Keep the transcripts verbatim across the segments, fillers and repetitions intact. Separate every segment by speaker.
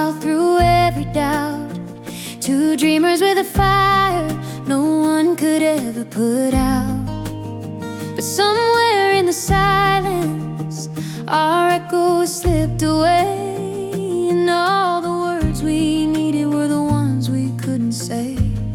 Speaker 1: smile through every doubt. Two dreamers with a fire no one could ever put out. But somewhere in the silence, our echoes slipped away, and all the words we needed were the ones we couldn't say.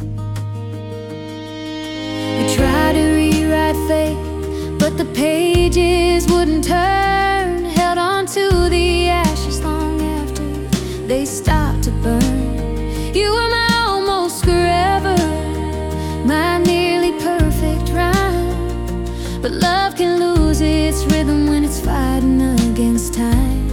Speaker 1: We tried to rewrite fate, but the pages wouldn't turn. Held on to the ashes long after they stopped to burn. You were my almost forever, my nearly perfect rhyme. But love can lose its rhythm when it's fighting against time.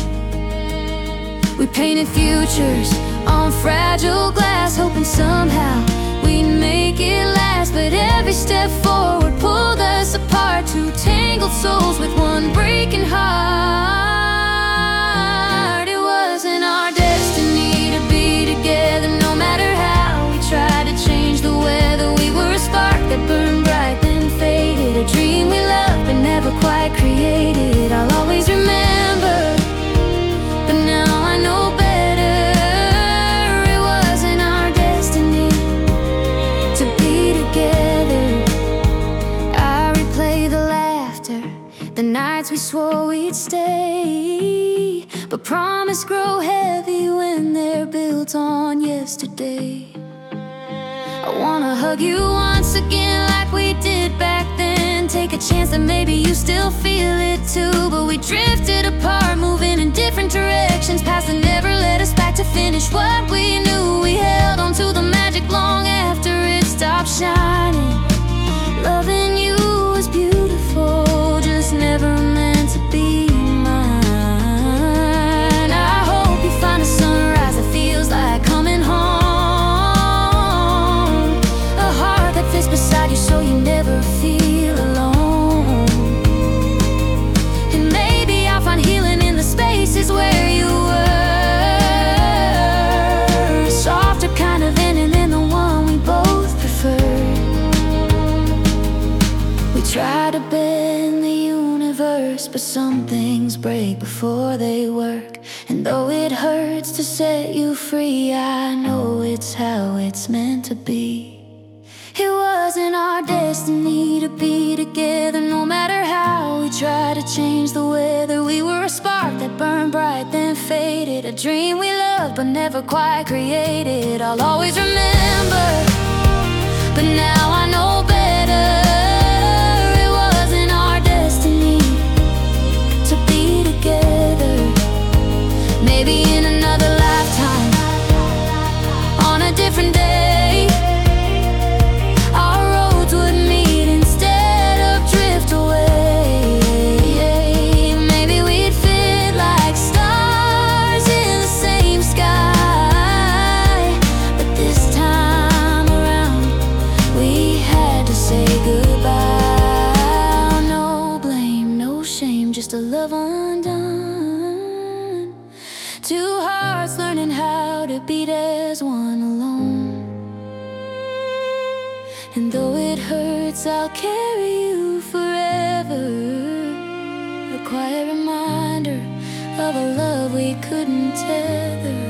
Speaker 1: We painted futures on fragile glass, hoping somehow we'd make it last. But every step forward pulled us apart, two tangled souls with one breaking heart. It wasn't our destiny to be together, no matter how we tried to change the weather. We were a spark that burned bright then faded, a dream we loved but never quite created. I'll always remember, but now I know better. It wasn't our destiny to be together. I replay the laughter, the nights we swore we'd stay, but promises grow heavy when they're built on yesterday. I wanna hug you once again like we did back then, take a chance that maybe you still feel it too. But we drifted apart, moving in different directions, paths that never led us back to finish what we knew. We held on to the magic long after it stopped shining. Loving you was beautiful, just never meant to be mine. I hope you find a sunrise that feels like coming home, a heart that fits beside you so you never feel alone. And maybe I'll find healing in the spaces where you were, a softer kind of ending than the one we both preferred. We try to bend the universe, but some things break before they work. And though it hurts to set you free, I know it's how it's meant to be. It wasn't our destiny to be together, no matter how we tried to change the weather. We were a spark that burned bright then faded, a dream we loved but never quite created. I'll always remember, but now I know better. It wasn't our destiny to be together. Maybe in another lifetime, on a different day, our roads would meet instead of drift away. Maybe we'd fit like stars in the same sky, but this time around we had to say goodbye. No blame, no shame, just a love undone. Two hearts learning how to beat as one alone. And though it hurts, I'll carry you forever, a quiet reminder of a love we couldn't tether.